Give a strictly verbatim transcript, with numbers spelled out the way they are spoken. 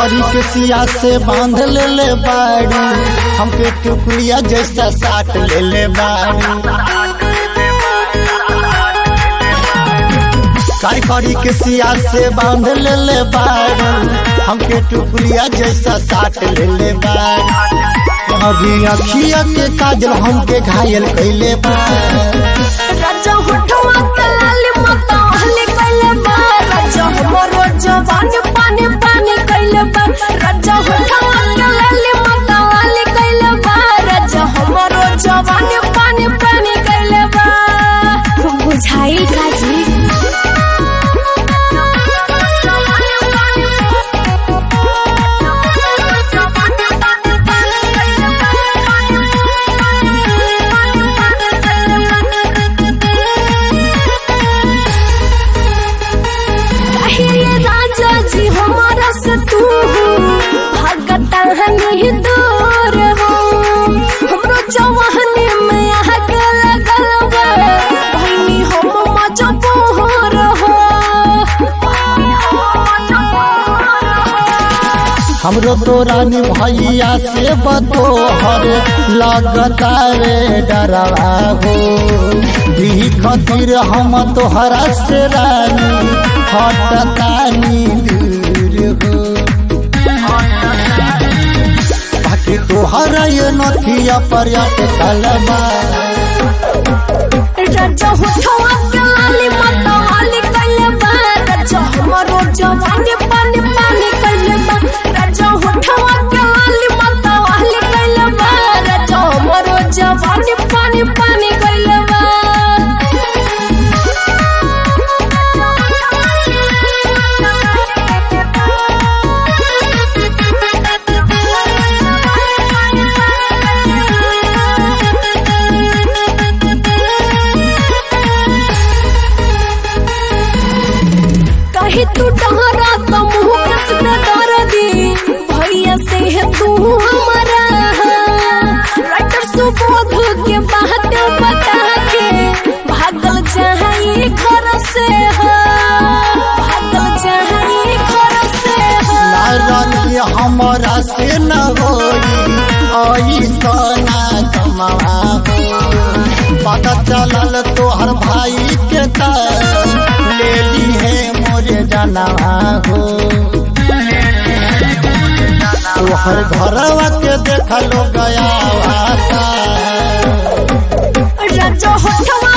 करी के सिया से बांध ले ले बाड़ी, हमके टुकड़िया जैसा साट ले ले बाड़ी। कारी करी के सिया से बांध ले ले बाड़ी, हमके टुकड़िया जैसा साट ले ले बाड़ी। अभी अखिया के काजल हमके घायल कैले बाड़ी। राजा होठवा के लाली मत हले कैले बा, राजा हमरो जवानी पानी पानी कैले बा। राजा होठवा के लाली मत हले कैले बा, राजा हमरो जवानी पानी पानी कैले बा। बुझाई काजी जी हमारा से तू भागता है नहीं दूर हो, हमरो जवानी में आग लगल बा, भईनी हम मजबूर हो। हमरो तो रानी भैया से बतोहर लगता रे डरवा हो, दी खातिर हम तोहरा से रानी हटतानी दूर हो। बाकी तोहरा ये नथिया पर्यटक कलबा। राजा होठवा के लाली मत हले कैले बा, राजा हमरो जवानी पानी पानी कैले बा। राजा होठवा के लाली मत हले कैले बा, राजा हमरो जवानी पानी पानी कैले बा। कहीं तू डहरा तो मुँह कस न डर दी, भैया से है तू हमारा। राइटर सुबोध के बात बता के भागल जाई घर से, भागल जाई घर से। नारानी हमारा से न होई ऐसा कमा हो, पता चलल तोहर भाई के ले ली है मोरे जानवा हो। तोहर घरवा के देखलो गया राजा होठवा